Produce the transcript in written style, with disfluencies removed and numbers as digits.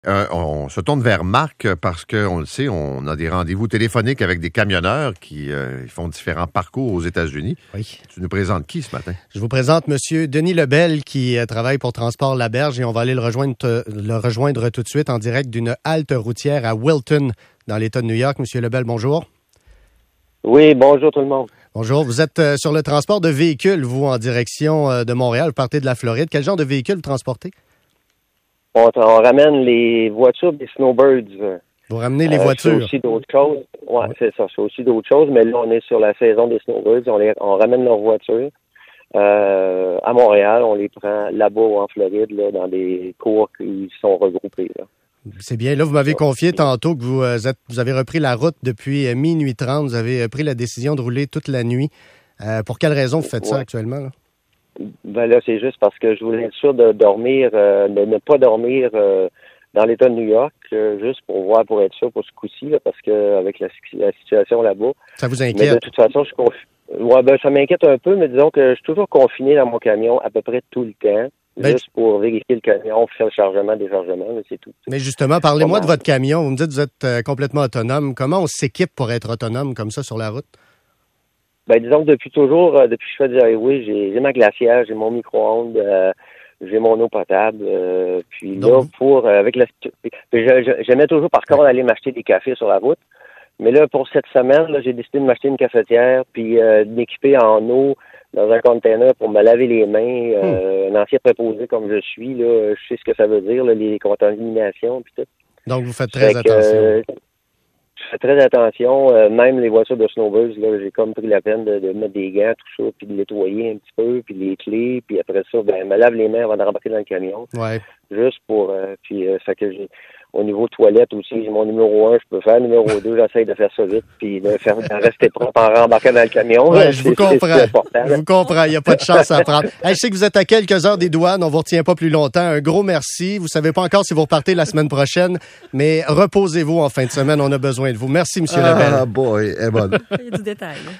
On se tourne vers Marc parce qu'on le sait, on a des rendez-vous téléphoniques avec des camionneurs qui font différents parcours aux États-Unis. Oui. Tu nous présentes qui ce matin? Je vous présente M. Denis Lebel qui travaille pour Transport Laberge et on va aller le rejoindre tout de suite en direct d'une halte routière à Wilton dans l'État de New York. M. Lebel, bonjour. Oui, bonjour tout le monde. Bonjour. Vous êtes sur le transport de véhicules, vous, en direction de Montréal. Vous partez de la Floride. Quel genre de véhicule vous transportez? On ramène les voitures des snowbirds. Vous ramenez les voitures? C'est aussi d'autres choses. Ouais, c'est ça. C'est aussi d'autres choses, mais là, on est sur la saison des snowbirds. On ramène leurs voitures à Montréal. On les prend là-bas ou en Floride, là, dans des cours qui sont regroupés. Là. C'est bien. Là, vous m'avez confié tantôt que vous avez repris la route depuis minuit 30. Vous avez pris la décision de rouler toute la nuit. Pour quelle raison vous faites ça actuellement? Là? Ben là, c'est juste parce que je voulais être sûr de dormir, de ne pas dormir dans l'État de New York, juste pour être sûr pour ce coup-ci, là, parce que avec la situation là-bas. Ça vous inquiète? Mais de toute façon, ça m'inquiète un peu, mais disons que je suis toujours confiné dans mon camion à peu près tout le temps. Juste pour vérifier le camion, faire le chargement, déchargement, c'est tout. Mais justement, parlez-moi de votre camion. Vous me dites que vous êtes complètement autonome. Comment on s'équipe pour être autonome comme ça sur la route? Ben, disons que depuis toujours, depuis que je fais du highway, j'ai ma glacière, j'ai mon micro-ondes, j'ai mon eau potable. Puis donc, là, avec j'aimais toujours par contre aller m'acheter des cafés sur la route. Mais là, pour cette semaine, là, j'ai décidé de m'acheter une cafetière, puis de m'équiper en eau dans un container pour me laver les mains. Un ancien préposé comme je suis, là, je sais ce que ça veut dire, là, les contaminations, puis tout. Donc, vous faites très attention. Je fais très attention. Même les voitures de snowbirds, là, j'ai comme pris la peine de mettre des gants, tout ça, puis de nettoyer un petit peu, puis les clés, puis après ça, ben, me lave les mains avant de rembarquer dans le camion. Ouais. Juste pour... fait que j'ai... Au niveau toilette aussi, j'ai mon numéro 1, je peux faire. Numéro 2, j'essaye de faire ça vite, puis de rester propre en rembarquant dans le camion. Ouais, je vous comprends. Il n'y a pas de chance à prendre. Hey, je sais que vous êtes à quelques heures des douanes. On ne vous retient pas plus longtemps. Un gros merci. Vous ne savez pas encore si vous repartez la semaine prochaine, mais reposez-vous en fin de semaine. On a besoin de vous. Merci, M. Lebel. Ah, boy, elle est bonne. Il y a du détail.